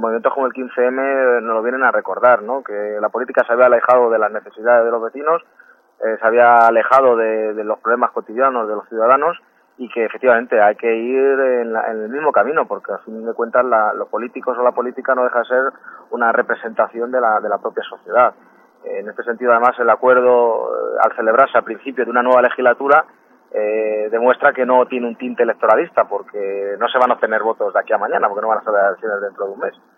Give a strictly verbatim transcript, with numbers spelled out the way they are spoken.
movimientos como el quince eme nos lo vienen a recordar, ¿no? Que la política se había alejado de las necesidades de los vecinos, eh, se había alejado de, de los problemas cotidianos de los ciudadanos y que efectivamente hay que ir en, la, en el mismo camino, porque a fin de cuentas la, los políticos o la política no deja de ser una representación de la, de la propia sociedad. En este sentido, además, el acuerdo, al celebrarse al principio de una nueva legislatura, eh, demuestra que no tiene un tinte electoralista, porque no se van a obtener votos de aquí a mañana, porque no van a ser elecciones dentro de un mes.